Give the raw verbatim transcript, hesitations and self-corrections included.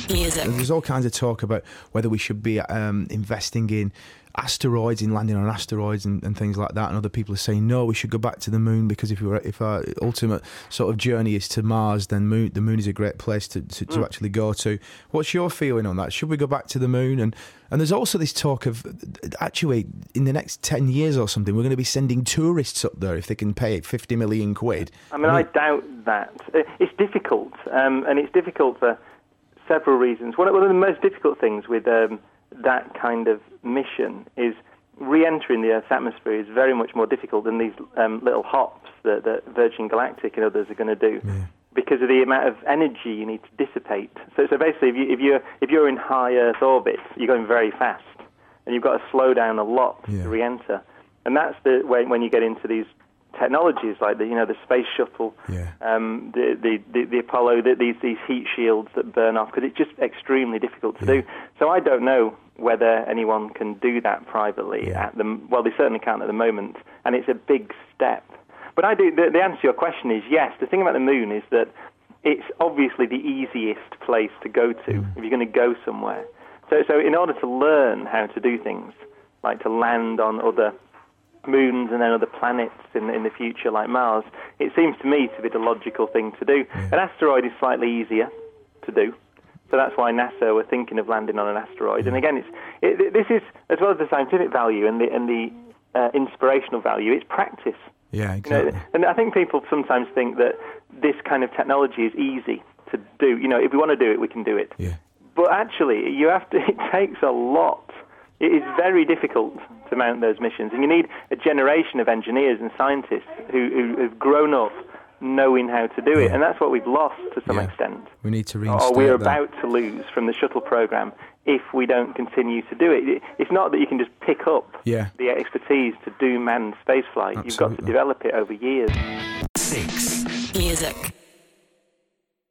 Music. There's all kinds of talk about whether we should be um, investing in asteroids, in landing on asteroids and, and things like that, and other people are saying no, we should go back to the moon, because if we were, if our ultimate sort of journey is to Mars, then moon, the moon is a great place to, to, to mm. actually go to. What's your feeling on that? Should we go back to the moon? And and there's also this talk of actually in the next ten years or something, we're going to be sending tourists up there if they can pay fifty million quid. I mean, I, mean, I doubt that. It's difficult, um, and it's difficult for several reasons. One of the most difficult things with um, that kind of mission is re-entering the Earth's atmosphere is very much more difficult than these um, little hops that, that Virgin Galactic and others are going to do, yeah. because of the amount of energy you need to dissipate. So, so basically, if, you, if you're if you're in high Earth orbit, you're going very fast, and you've got to slow down a lot yeah. to re-enter. And that's the when when you get into these technologies like the you know the space shuttle, yeah. um, the, the the the Apollo, the, these these heat shields that burn off, because it's just extremely difficult to yeah. do. So I don't know whether anyone can do that privately yeah. at the well, they certainly can't at the moment, and it's a big step. But I do. The, the answer to your question is yes. The thing about the moon is that it's obviously the easiest place to go to mm. if you're going to go somewhere. So so in order to learn how to do things like to land on other moons and then other planets in, in the future like Mars, it seems to me to be the logical thing to do. Yeah. An asteroid is slightly easier to do, so that's why NASA were thinking of landing on an asteroid. Yeah. And again, it's it, this is, as well as the scientific value and the and the uh, inspirational value, it's practice. Yeah, exactly. You know, and I think people sometimes think that this kind of technology is easy to do. You know, if we want to do it, we can do it. Yeah. But actually, you have to. It takes a lot. It is very difficult to mount those missions, and you need a generation of engineers and scientists who, who have grown up knowing how to do it, yeah. and that's what we've lost to some yeah. extent. We need to reinstate Or we're that. about to lose from the shuttle program if we don't continue to do it. It's not that you can just pick up yeah. the expertise to do manned spaceflight. Absolutely. You've got to develop it over years. Six. Music.